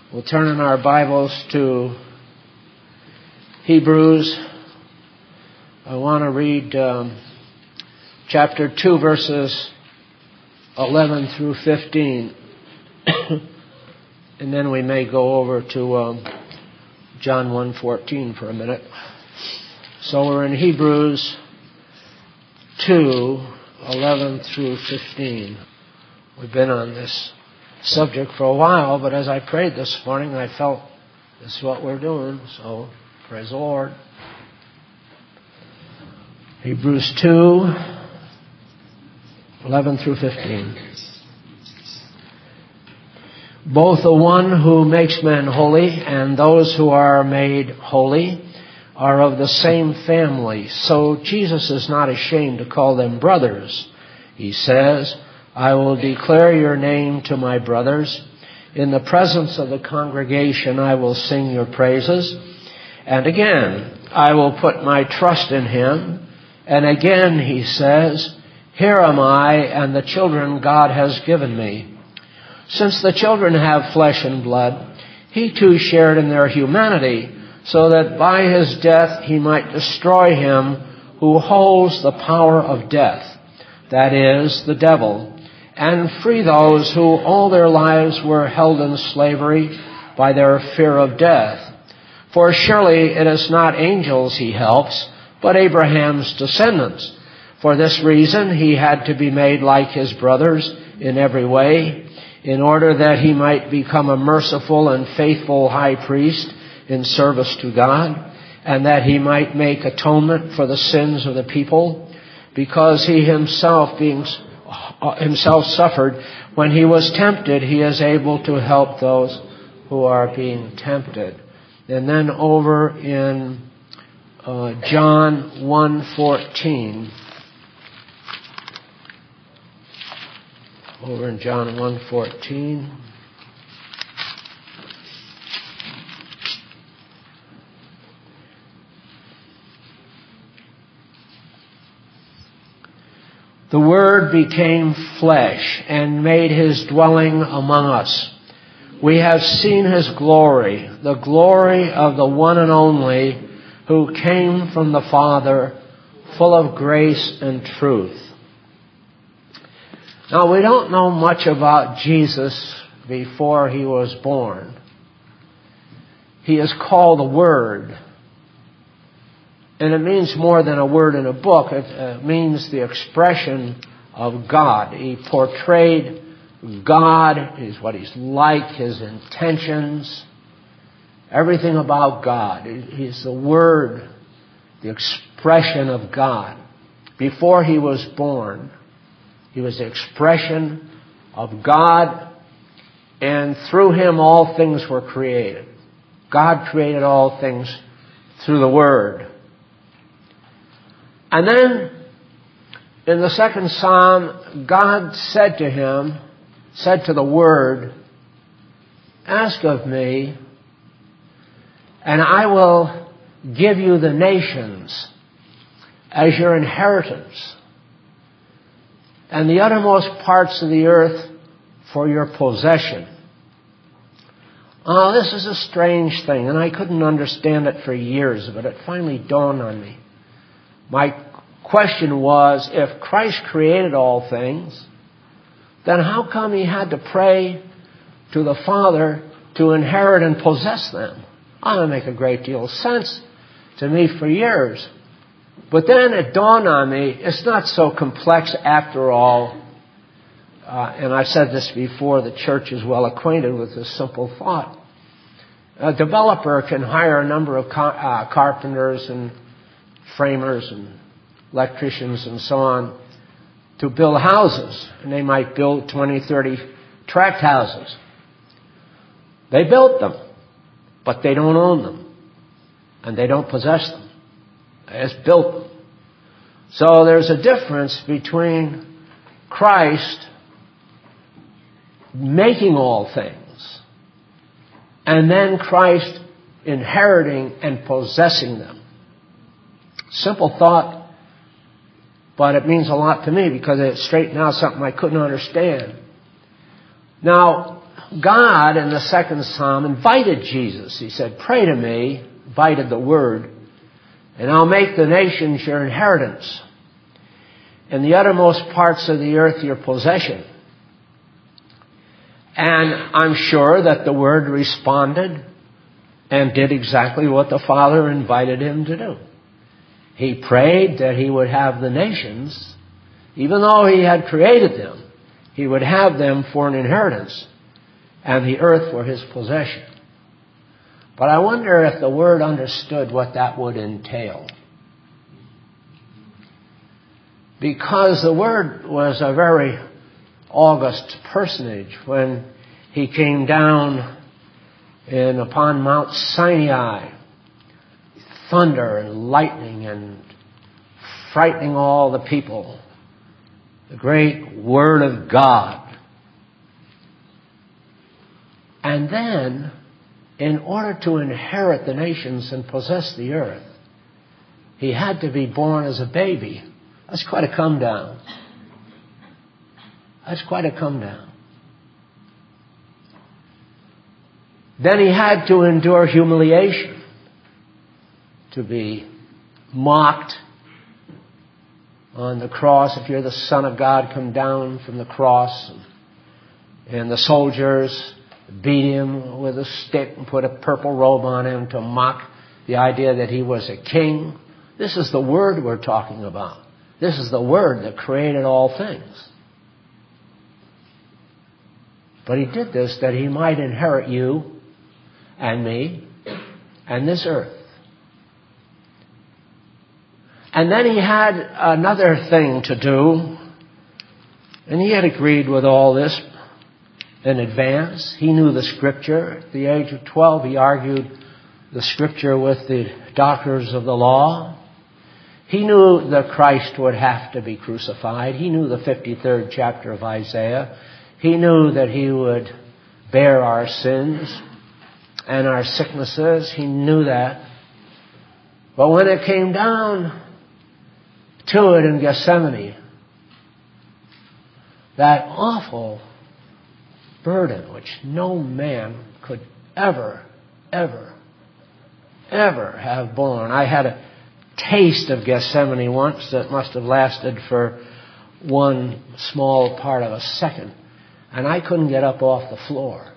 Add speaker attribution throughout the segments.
Speaker 1: We'll turn in our Bibles to Hebrews. I want to read chapter 2, verses 11 through 15. And then we may go over to John 1:14 for a minute. So we're in Hebrews 2, 11 through 15. We've been on this subject for a while, but as I prayed this morning, I felt this is what we're doing, so praise the Lord. Hebrews 2, 11 through 15. Both the one who makes men holy and those who are made holy are of the same family. So Jesus is not ashamed to call them brothers. He says, I will declare your name to my brothers. In the presence of the congregation I will sing your praises. And again, I will put my trust in him. And again, he says, here am I and the children God has given me. Since the children have flesh and blood, he too shared in their humanity, so that by his death he might destroy him who holds the power of death, that is, the devil, and free those who all their lives were held in slavery by their fear of death. For surely it is not angels he helps, but Abraham's descendants. For this reason he had to be made like his brothers in every way, in order that he might become a merciful and faithful high priest in service to God, and that he might make atonement for the sins of the people, because he himself suffered when he was tempted, he is able to help those who are being tempted. And then over in John 1:14. Over in John 1:14. The Word became flesh and made his dwelling among us. We have seen his glory, the glory of the one and only who came from the Father, full of grace and truth. Now, we don't know much about Jesus before he was born. He is called the Word. And it means more than a word in a book. It means the expression of God. He portrayed God, is what he's like, his intentions, everything about God. He's the Word, the expression of God. Before he was born, he was the expression of God, and through him all things were created. God created all things through the Word. And then, in the second Psalm, God said to the Word, ask of me, and I will give you the nations as your inheritance, and the uttermost parts of the earth for your possession. Oh, this is a strange thing, and I couldn't understand it for years, but it finally dawned on me. My question was, if Christ created all things, then how come he had to pray to the Father to inherit and possess them? That didn't make a great deal of sense to me for years. But then it dawned on me, it's not so complex after all. And I've said this before, the church is well acquainted with this simple thought. A developer can hire a number of carpenters and framers and electricians and so on to build houses. And they might build 20, 30 tract houses. They built them, but they don't own them. And they don't possess them. They just built them. So there's a difference between Christ making all things and then Christ inheriting and possessing them. Simple thought, but it means a lot to me because it straightened out something I couldn't understand. Now, God in the second psalm invited Jesus. He said, pray to me, invited the Word, and I'll make the nations your inheritance, and the uttermost parts of the earth your possession. And I'm sure that the Word responded and did exactly what the Father invited him to do. He prayed that he would have the nations, even though he had created them, he would have them for an inheritance and the earth for his possession. But I wonder if the Word understood what that would entail. Because the Word was a very august personage when he came down upon Mount Sinai, thunder and lightning and frightening all the people. The great Word of God. And then, in order to inherit the nations and possess the earth, he had to be born as a baby. That's quite a come down. That's quite a come down. Then he had to endure humiliation, to be mocked on the cross. If you're the Son of God, come down from the cross. And the soldiers beat him with a stick and put a purple robe on him to mock the idea that he was a king. This is the Word we're talking about. This is the Word that created all things. But he did this that he might inherit you and me and this earth. And then he had another thing to do, and he had agreed with all this in advance. He knew the Scripture. At the age of 12, he argued the Scripture with the doctors of the law. He knew that Christ would have to be crucified. He knew the 53rd chapter of Isaiah. He knew that he would bear our sins and our sicknesses. He knew that. But when it came down to it in Gethsemane, that awful burden which no man could ever have borne. I had a taste of Gethsemane once that must have lasted for one small part of a second. And I couldn't get up off the floor.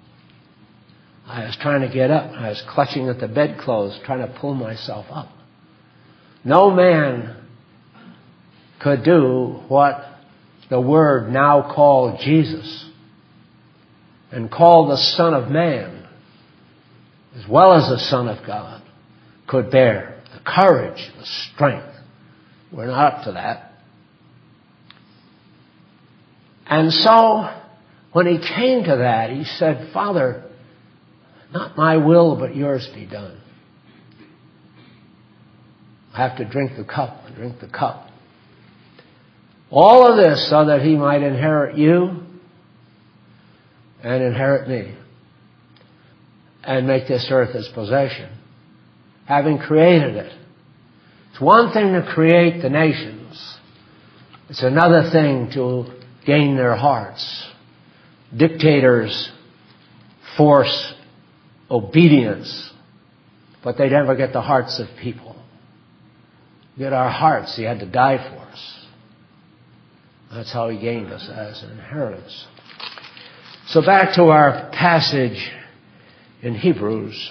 Speaker 1: I was trying to get up. I was clutching at the bedclothes, trying to pull myself up. No man could do what the Word now called Jesus and called the Son of Man, as well as the Son of God, could bear. The courage, the strength. We're not up to that. And so, when he came to that, he said, Father, not my will, but yours be done. I have to drink the cup and drink the cup. All of this so that he might inherit you and inherit me and make this earth his possession, having created it. It's one thing to create the nations. It's another thing to gain their hearts. Dictators force obedience, but they never get the hearts of people. Get our hearts. He had to die for us. That's how he gained us as an inheritance. So back to our passage in Hebrews.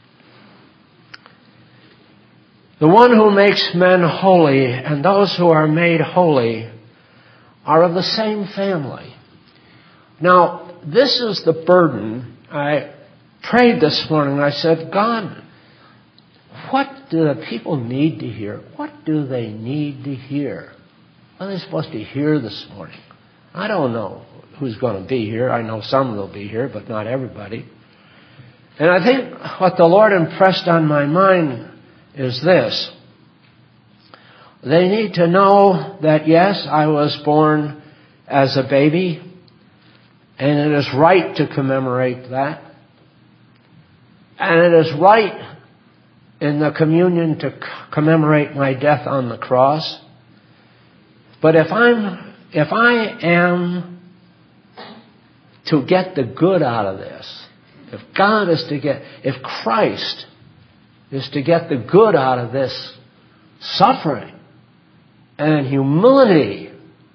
Speaker 1: The one who makes men holy and those who are made holy are of the same family. Now, this is the burden. I prayed this morning. I said, God, what do the people need to hear? What do they need to hear? What are they supposed to hear this morning? I don't know who's going to be here. I know some will be here, but not everybody. And I think what the Lord impressed on my mind is this. They need to know that, yes, I was born as a baby, and it is right to commemorate that. And it is right in the communion to commemorate my death on the cross. But if I am to get the good out of this, if Christ is to get the good out of this suffering and humility,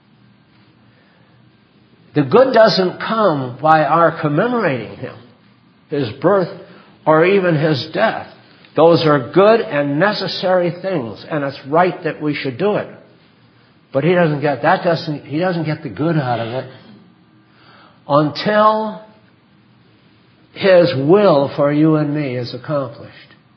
Speaker 1: the good doesn't come by our commemorating Him, His birth, or even His death. Those are good and necessary things, and it's right that we should do it. But He doesn't get the good out of it until His will for you and me is accomplished.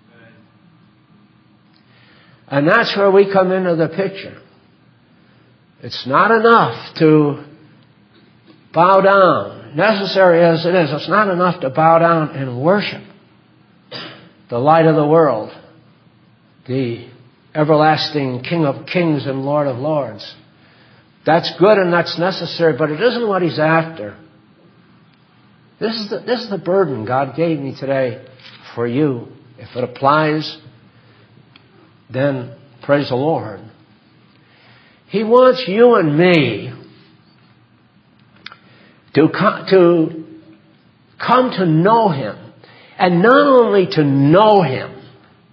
Speaker 1: And that's where we come into the picture. It's not enough to bow down, necessary as it is. It's not enough to bow down and worship the light of the world, the everlasting King of Kings and Lord of Lords. That's good and that's necessary, but it isn't what He's after. This is the burden God gave me today for you. If it applies, then praise the Lord. He wants you and me to come to know Him. And not only to know Him,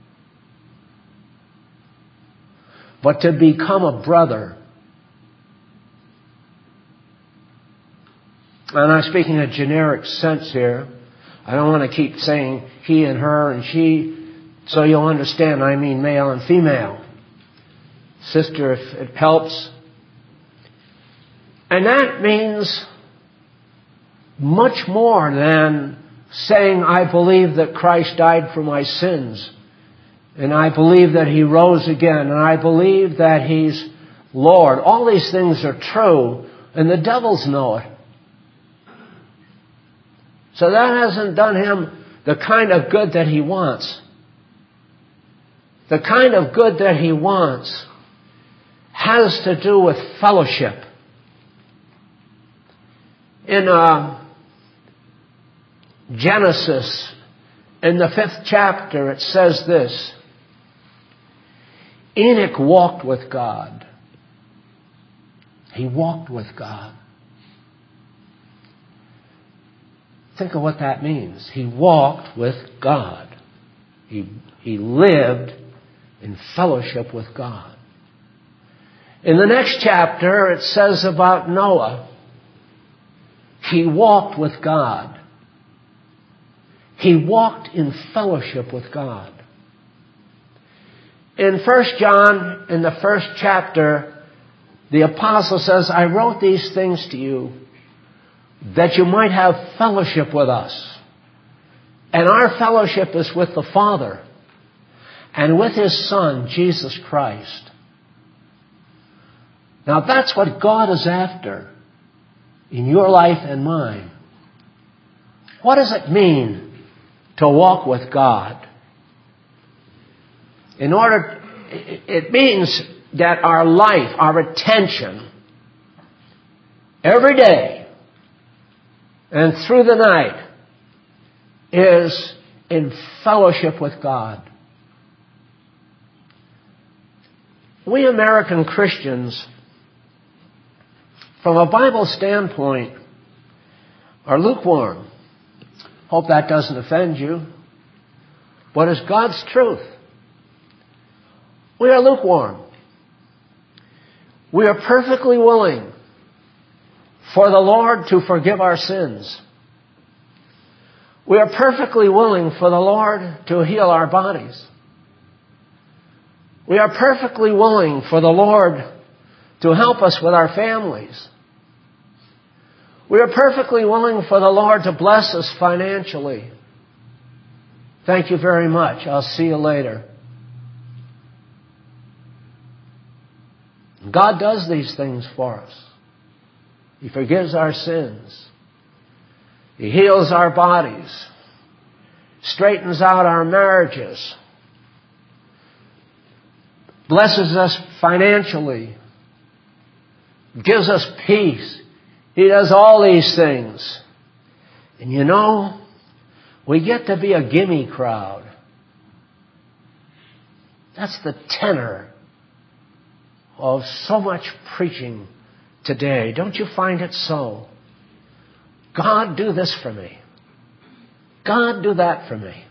Speaker 1: but to become a brother. And I'm speaking in a generic sense here. I don't want to keep saying he and her and she, so you'll understand I mean male and female. Sister, if it helps. And that means much more than saying, I believe that Christ died for my sins, and I believe that He rose again, and I believe that He's Lord. All these things are true, and the devils know it. So that hasn't done him the kind of good that he wants. The kind of good that he wants has to do with fellowship. In Genesis, in the 5th chapter, it says this: Enoch walked with God. He walked with God. Think of what that means. He walked with God. He lived in fellowship with God. In the next chapter, it says about Noah. He walked with God. He walked in fellowship with God. In 1 John, in the 1st chapter, the apostle says, I wrote these things to you that you might have fellowship with us. And our fellowship is with the Father and with His Son, Jesus Christ. Now that's what God is after in your life and mine. What does it mean to walk with God? It means that our life, our attention, every day and through the night is in fellowship with God. We American Christians, from a Bible standpoint, are lukewarm. Hope that doesn't offend you. But it's God's truth. We are lukewarm. We are perfectly willing for the Lord to forgive our sins. We are perfectly willing for the Lord to heal our bodies. We are perfectly willing for the Lord to help us with our families. We are perfectly willing for the Lord to bless us financially. Thank you very much. I'll see you later. God does these things for us. He forgives our sins. He heals our bodies. Straightens out our marriages. Blesses us financially. Gives us peace. He does all these things. And you know, we get to be a gimme crowd. That's the tenor of so much preaching today. Don't you find it so? God, do this for me. God, do that for me.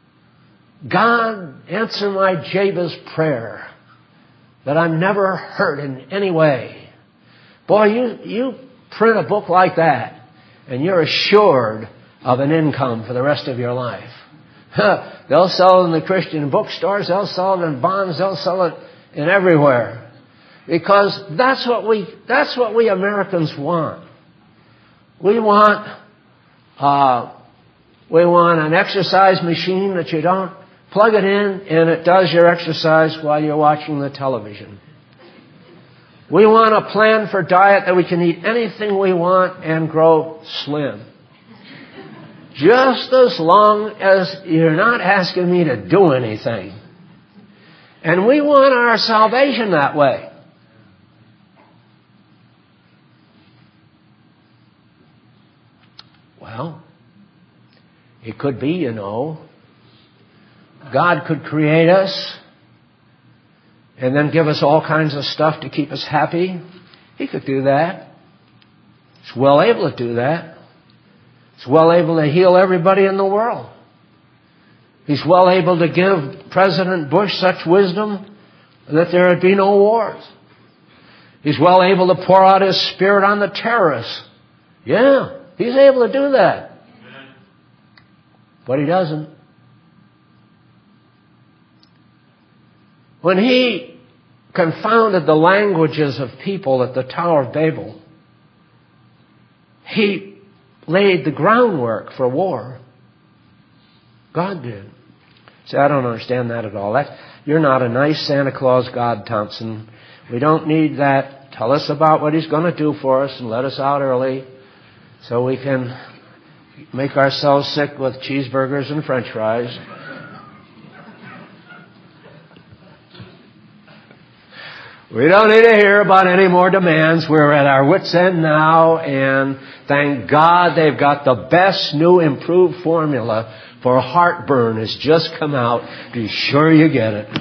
Speaker 1: God, answer my Jabez prayer that I'm never hurt in any way. Boy, you print a book like that, and you're assured of an income for the rest of your life. They'll sell it in the Christian bookstores, they'll sell it in bonds, they'll sell it in everywhere. Because that's what we Americans want. We want an exercise machine that you don't plug it in and it does your exercise while you're watching the television. We want a plan for diet that we can eat anything we want and grow slim. Just as long as you're not asking me to do anything. And we want our salvation that way. Well, it could be, God could create us and then give us all kinds of stuff to keep us happy. He could do that. He's well able to do that. He's well able to heal everybody in the world. He's well able to give President Bush such wisdom that there would be no wars. He's well able to pour out His Spirit on the terrorists. Yeah, He's able to do that. But He doesn't. When He confounded the languages of people at the Tower of Babel, He laid the groundwork for war. God did. See, I don't understand that at all. You're not a nice Santa Claus God, Thompson. We don't need that. Tell us about what He's going to do for us and let us out early so we can make ourselves sick with cheeseburgers and French fries. We don't need to hear about any more demands. We're at our wits' end now, and thank God they've got the best new improved formula for heartburn has just come out. Be sure you get it.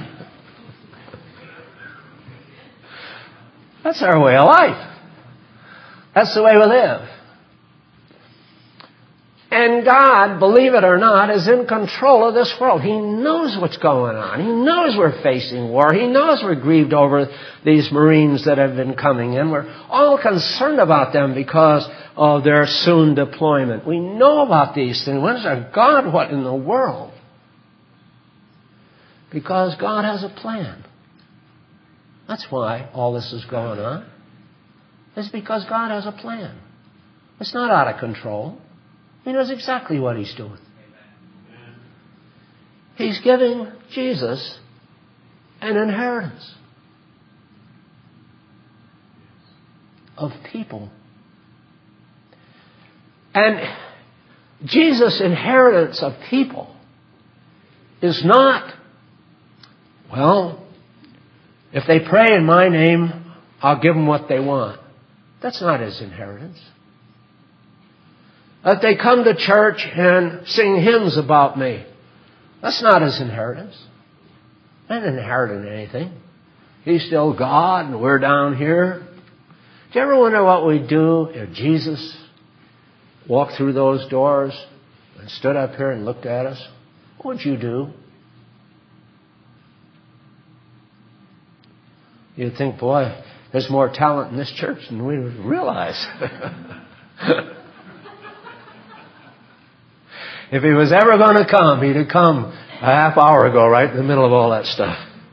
Speaker 1: That's our way of life. That's the way we live. And God, believe it or not, is in control of this world. He knows what's going on. He knows we're facing war. He knows we're grieved over these Marines that have been coming in. We're all concerned about them because of their soon deployment. We know about these things. When is our God, what in the world? Because God has a plan. That's why all this is going on. It's because God has a plan. It's not out of control. He knows exactly what He's doing. He's giving Jesus an inheritance of people. And Jesus' inheritance of people is not, well, if they pray in my name, I'll give them what they want. That's not His inheritance. That they come to church and sing hymns about me. That's not His inheritance. I didn't inherit anything. He's still God and we're down here. Do you ever wonder what we'd do if Jesus walked through those doors and stood up here and looked at us? What would you do? You'd think, boy, there's more talent in this church than we would realize. If He was ever going to come, He'd have come a half hour ago, right in the middle of all that stuff.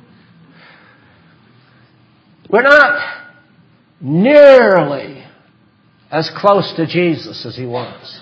Speaker 1: We're not nearly as close to Jesus as He was.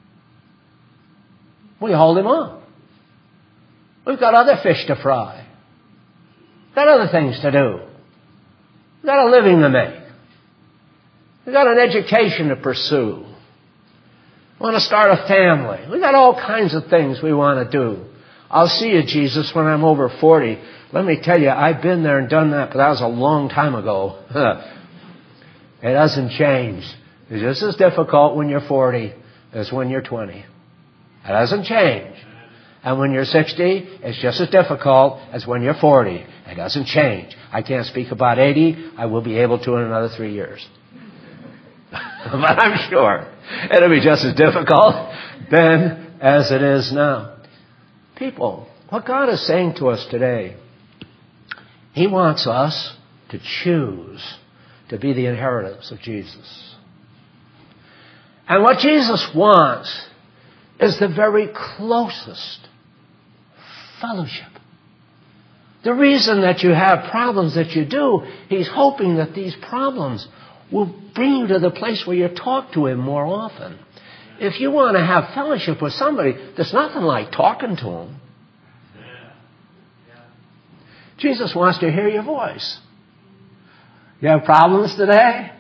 Speaker 1: We hold Him up. We've got other fish to fry. We've got other things to do. We've got a living to make. We've got an education to pursue. We want to start a family. We've got all kinds of things we want to do. I'll see you, Jesus, when I'm over 40. Let me tell you, I've been there and done that, but that was a long time ago. It doesn't change. It's just as difficult when you're 40 as when you're 20. It doesn't change. And when you're 60, it's just as difficult as when you're 40. It doesn't change. I can't speak about 80. I will be able to in another 3 years. But I'm sure it'll be just as difficult then as it is now. People, what God is saying to us today, He wants us to choose to be the inheritance of Jesus. And what Jesus wants is the very closest fellowship. The reason that you have problems that you do, He's hoping that these problems will bring you to the place where you talk to Him more often. If you want to have fellowship with somebody, there's nothing like talking to Him. Jesus wants to hear your voice. You have problems today?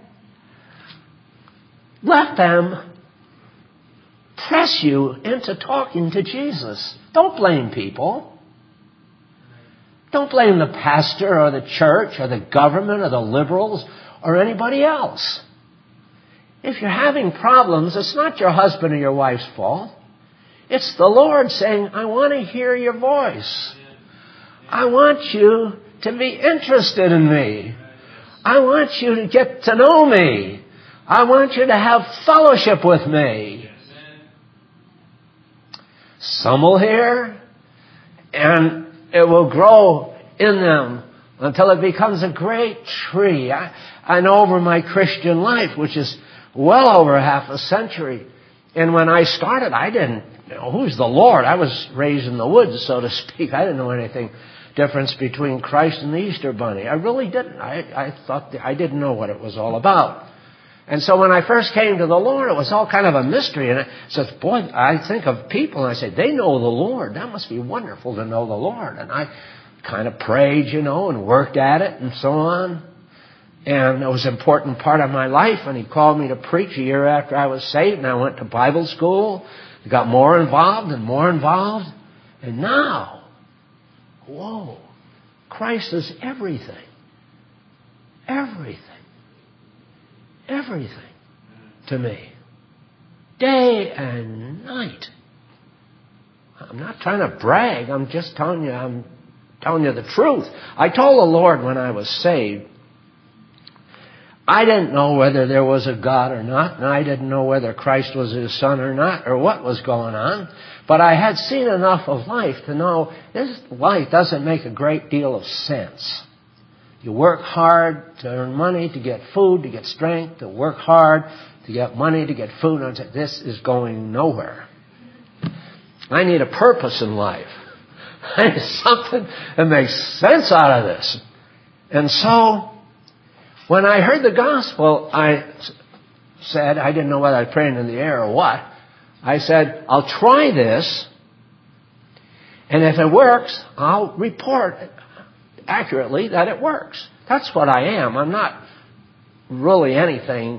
Speaker 1: Let them press you into talking to Jesus. Don't blame people. Don't blame the pastor or the church or the government or the liberals or anybody else. If you're having problems, it's not your husband or your wife's fault. It's the Lord saying, I want to hear your voice. I want you to be interested in me. I want you to get to know me. I want you to have fellowship with me. Some will hear, and it will grow in them until it becomes a great tree. I know over my Christian life, which is well over half a century, and when I started, I didn't know who's the Lord. I was raised in the woods, so to speak. I didn't know anything difference between Christ and the Easter Bunny. I really didn't. I thought I didn't know what it was all about. And so when I first came to the Lord, it was all kind of a mystery. And I said, boy, I think of people, and I said, they know the Lord. That must be wonderful to know the Lord. And I kind of prayed, and worked at it and so on. And it was an important part of my life. And He called me to preach a year after I was saved. And I went to Bible school. Got more involved and more involved. And now, whoa, Christ is everything. Everything. Everything to me. Day and night. I'm not trying to brag. I'm just telling you the truth. I told the Lord when I was saved, I didn't know whether there was a God or not, and I didn't know whether Christ was His Son or not, or what was going on. But I had seen enough of life to know this life doesn't make a great deal of sense. You work hard to earn money, to get food, to get strength, to work hard to get money, to get food. And I said, this is going nowhere. I need a purpose in life. I need something that makes sense out of this. And so, when I heard the gospel, I said, I didn't know whether I prayed in the air or what. I said, I'll try this, and if it works, I'll report accurately that it works. That's what I am. I'm not really anything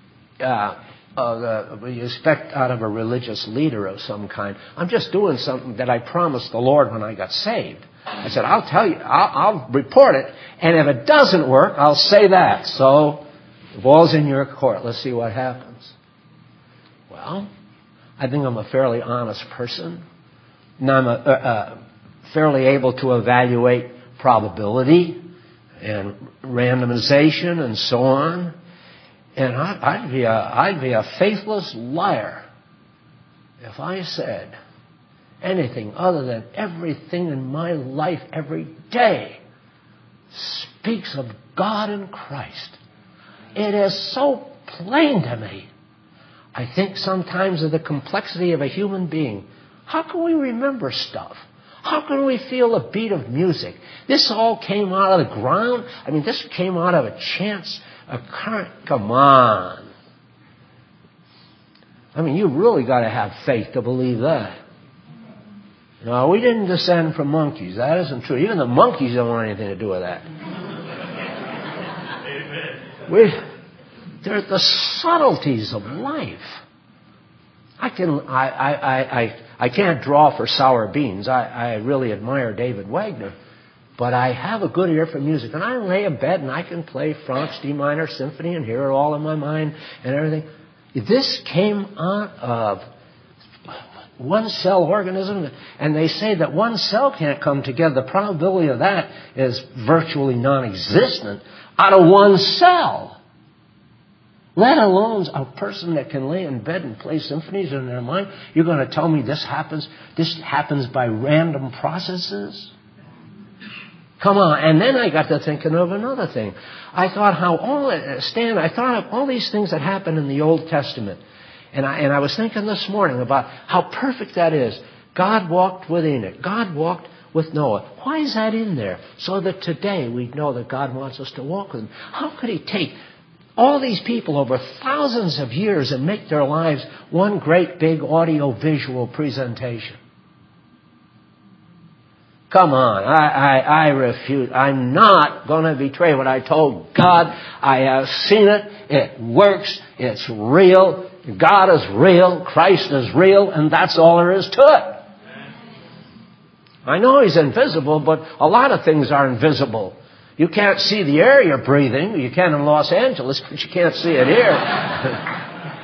Speaker 1: you expect out of a religious leader of some kind. I'm just doing something that I promised the Lord when I got saved. I said, I'll tell you, I'll report it, and if it doesn't work, I'll say that. So, the ball's in your court. Let's see what happens. Well, I think I'm a fairly honest person, and I'm fairly able to evaluate probability and randomization and so on. And I'd be a faithless liar if I said anything other than everything in my life every day speaks of God and Christ. It is so plain to me. I think sometimes of the complexity of a human being. How can we remember stuff? How can we feel a beat of music? This all came out of the ground. I mean, this came out of a chance, a current. Come on. I mean, you really got to have faith to believe that. No, we didn't descend from monkeys. That isn't true. Even the monkeys don't want anything to do with that. They're the subtleties of life. I can't draw for sour beans. I really admire David Wagner. But I have a good ear for music. And I lay in bed and I can play Franck's D minor symphony and hear it all in my mind and everything. This came out of one cell organism, and they say that one cell can't come together. The probability of that is virtually non-existent out of one cell. Let alone a person that can lay in bed and play symphonies in their mind. You're going to tell me this happens by random processes? Come on. And then I got to thinking of another thing. I thought I thought of all these things that happened in the Old Testament. And I was thinking this morning about how perfect that is. God walked with Enoch. God walked with Noah. Why is that in there? So that today we know that God wants us to walk with Him. How could He take all these people over thousands of years and make their lives one great big audio-visual presentation? Come on, I refuse. I'm not going to betray what I told God. I have seen it. It works. It's real. God is real. Christ is real. And that's all there is to it. I know He's invisible, but a lot of things are invisible. You can't see the air you're breathing. You can in Los Angeles, but you can't see it here.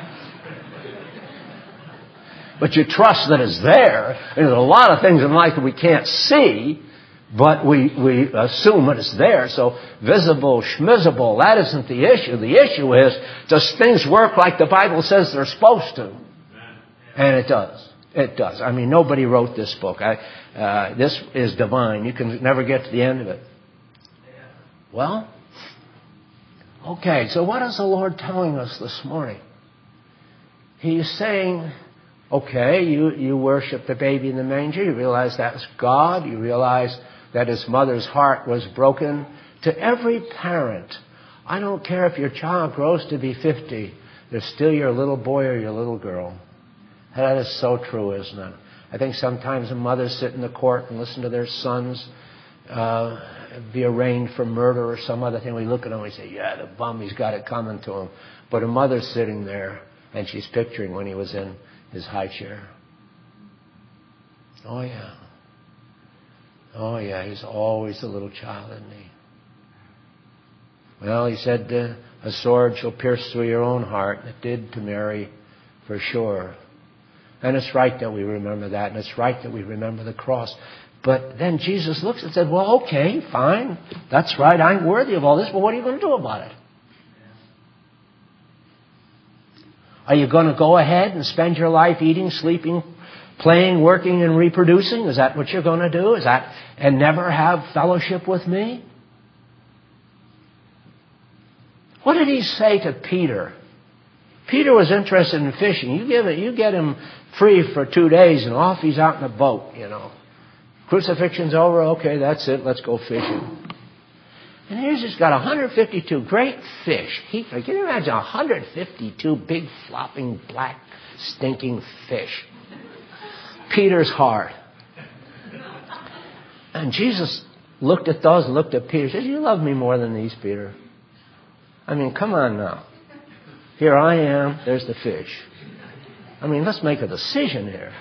Speaker 1: But you trust that it's there. And there's a lot of things in life that we can't see, but we assume that it's there. So visible, schmizzable, that isn't the issue. The issue is, does things work like the Bible says they're supposed to? And it does. It does. I mean, nobody wrote this book. This is divine. You can never get to the end of it. Well, okay, so what is the Lord telling us this morning? He's saying, okay, you worship the baby in the manger. You realize that's God. You realize that His mother's heart was broken. To every parent, I don't care if your child grows to be 50, they're still your little boy or your little girl. That is so true, isn't it? I think sometimes a mother sit in the court and listen to their sons be arraigned for murder or some other thing. We look at them and we say, yeah, the bum, he's got it coming to him. But a mother's sitting there and she's picturing when he was in his high chair. Oh, yeah. Oh, yeah, he's always a little child, isn't he? Well, he said, a sword shall pierce through your own heart. It did to Mary, for sure. And it's right that we remember that, and it's right that we remember the cross. But then Jesus looks and said, well, okay, fine. That's right, I'm worthy of all this, but what are you going to do about it? Are you going to go ahead and spend your life eating, sleeping, playing, working, and reproducing? Is that what you're going to do? And never have fellowship with me? What did He say to Peter? Peter was interested in fishing. You get him free for 2 days and off he's out in a boat, you know. Crucifixion's over. Okay, that's it. Let's go fishing. And here's he's got 152 great fish. Can you imagine 152 big flopping black stinking fish? Peter's heart. And Jesus looked at those and looked at Peter and said, you love me more than these, Peter. I mean, come on now. Here I am. There's the fish. I mean, let's make a decision here.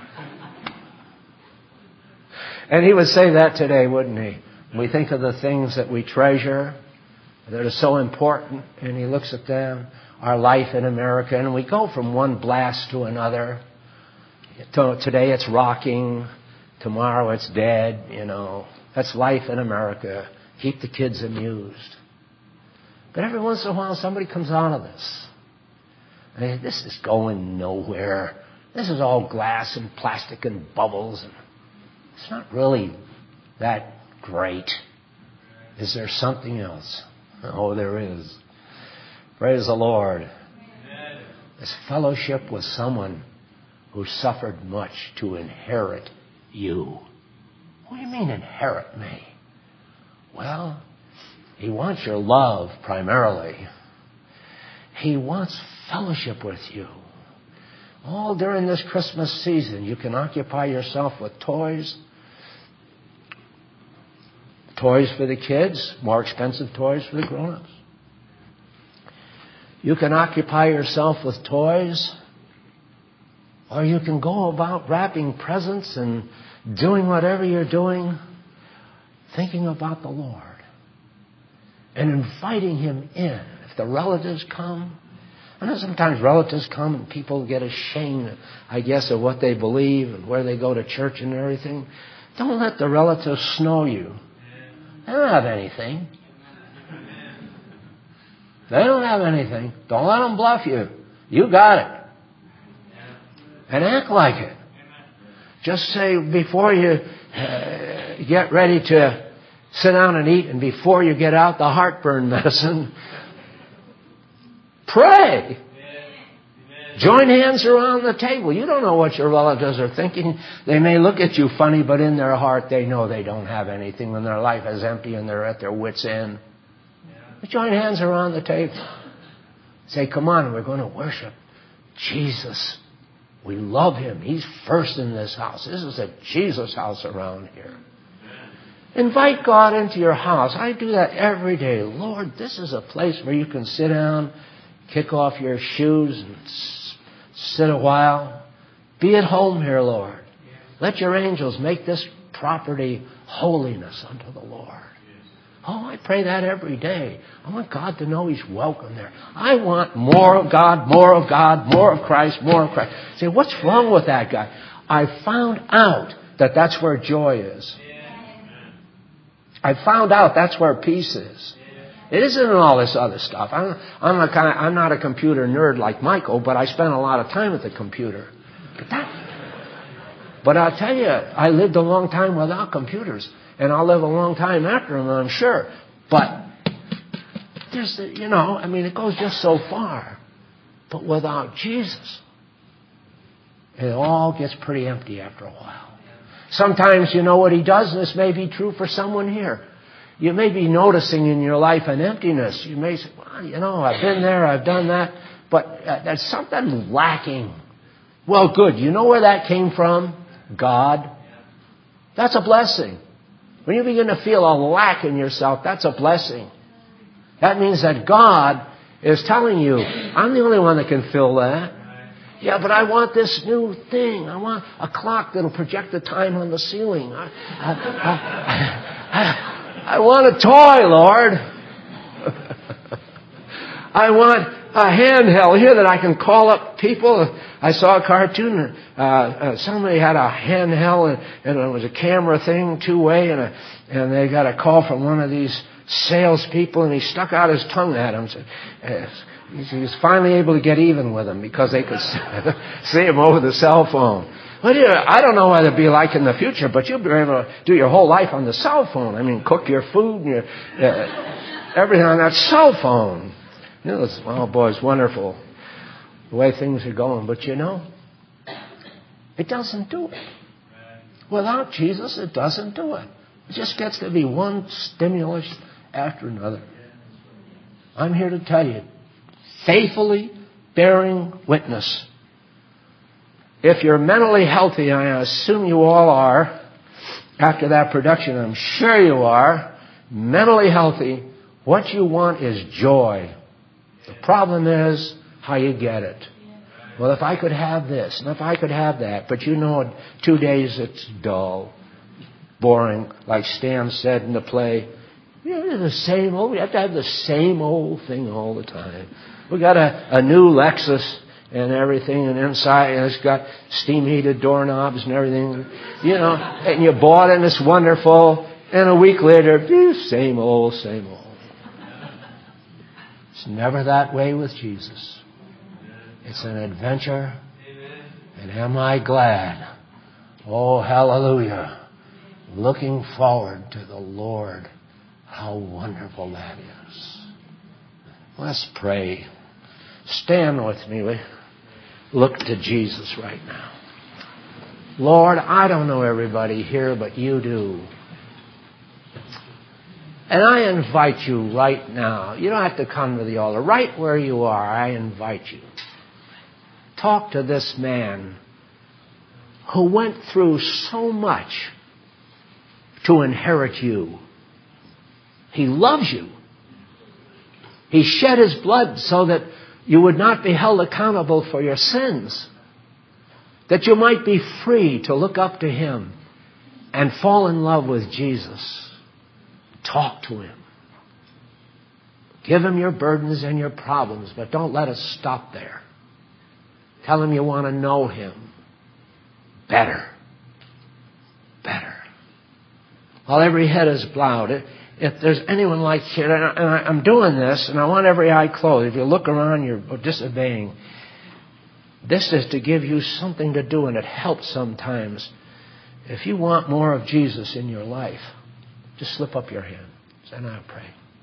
Speaker 1: And He would say that today, wouldn't He? We think of the things that we treasure, that are so important, and He looks at them, our life in America, and we go from one blast to another. Today it's rocking, tomorrow it's dead, you know. That's life in America. Keep the kids amused. But every once in a while somebody comes out of this. I mean, this is going nowhere. This is all glass and plastic and bubbles. And it's not really that great. Is there something else? Oh, there is. Praise the Lord. It's fellowship with someone who suffered much to inherit you. What do you mean inherit me? Well, He wants your love primarily. He wants fellowship with you. All during this Christmas season, you can occupy yourself with toys. Toys for the kids, more expensive toys for the grown-ups. You can occupy yourself with toys, or you can go about wrapping presents and doing whatever you're doing, thinking about the Lord and inviting Him in. If the relatives come, I know sometimes relatives come and people get ashamed, I guess, of what they believe and where they go to church and everything. Don't let the relatives snow you. They don't have anything. They don't have anything. Don't let them bluff you. You got it. And act like it. Just say before you get ready to sit down and eat, and before you get out the heartburn medicine, pray. Join hands around the table. You don't know what your relatives are thinking. They may look at you funny, but in their heart they know they don't have anything when their life is empty and they're at their wits' end. But join hands around the table. Say, come on, we're going to worship Jesus. We love Him. He's first in this house. This is a Jesus house around here. Invite God into your house. I do that every day. Lord, this is a place where you can sit down, kick off your shoes, and sit a while. Be at home here, Lord. Let your angels make this property holiness unto the Lord. Oh, I pray that every day. I want God to know He's welcome there. I want more of God, more of God, more of Christ, more of Christ. Say, what's wrong with that guy? I found out that that's where joy is. I found out that's where peace is. It isn't all this other stuff. I'm not a computer nerd like Michael, but I spend a lot of time at the computer. But I'll tell you, I lived a long time without computers, and I'll live a long time after them, I'm sure. But there's, it goes just so far. But without Jesus, it all gets pretty empty after a while. Sometimes you know what He does, and this may be true for someone here. You may be noticing in your life an emptiness. You may say, well, I've been there, I've done that, but there's something lacking. Well, good. You know where that came from? God. That's a blessing. When you begin to feel a lack in yourself, that's a blessing. That means that God is telling you, I'm the only one that can fill that. Yeah, but I want this new thing. I want a clock that'll project the time on the ceiling. I want a toy, Lord. I want a handheld here that I can call up people. I saw a cartoon. Somebody had a handheld, and it was a camera thing, two-way, and they got a call from one of these salespeople, and he stuck out his tongue at him. He was finally able to get even with him because they could see him over the cell phone. Well, I don't know what it'll be like in the future, but you'll be able to do your whole life on the cell phone. I mean, cook your food and everything on that cell phone. It's wonderful the way things are going. But it doesn't do it. Without Jesus, it doesn't do it. It just gets to be one stimulus after another. I'm here to tell you, faithfully bearing witness. If you're mentally healthy, I assume you all are, after that production, I'm sure you are, mentally healthy, what you want is joy. The problem is how you get it. Well, if I could have this, and if I could have that, but 2 days it's dull, boring, like Stan said in the play. The same old, we have to have the same old thing all the time. We got a new Lexus and everything, and inside and it's got steam heated doorknobs and everything, and you bought it and it's wonderful, and a week later, same old. It's never that way with Jesus. It's an adventure, and am I glad? Oh, hallelujah. Looking forward to the Lord. How wonderful that is. Let's pray. Stand with me. Look to Jesus right now. Lord, I don't know everybody here, but you do. And I invite you right now. You don't have to come to the altar. Right where you are, I invite you. Talk to this man who went through so much to inherit you. He loves you. He shed His blood so that you would not be held accountable for your sins. That you might be free to look up to Him and fall in love with Jesus. Talk to Him. Give Him your burdens and your problems, but don't let us stop there. Tell Him you want to know Him better. While every head is bowed, if there's anyone like you, and I'm doing this, and I want every eye closed. If you look around, you're disobeying. This is to give you something to do, and it helps sometimes. If you want more of Jesus in your life, just slip up your hand. And I'll pray.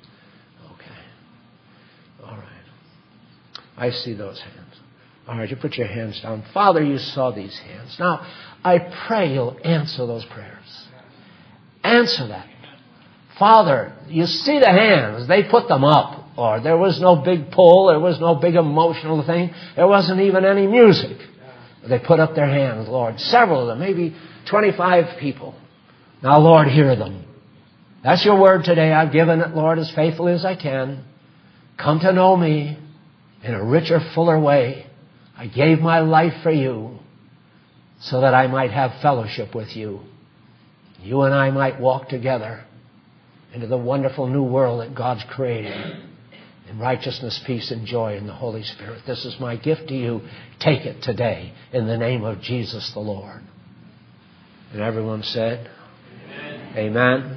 Speaker 1: Okay. All right. I see those hands. All right, you put your hands down. Father, you saw these hands. Now, I pray you'll answer those prayers. Answer that. Father, you see the hands. They put them up. Lord, there was no big pull. There was no big emotional thing. There wasn't even any music. They put up their hands, Lord. Several of them, maybe 25 people. Now, Lord, hear them. That's your word today. I've given it, Lord, as faithfully as I can. Come to know me in a richer, fuller way. I gave my life for you so that I might have fellowship with you. You and I might walk together into the wonderful new world that God's created in righteousness, peace, and joy in the Holy Spirit. This is my gift to you. Take it today in the name of Jesus the Lord. And everyone said, Amen. Amen.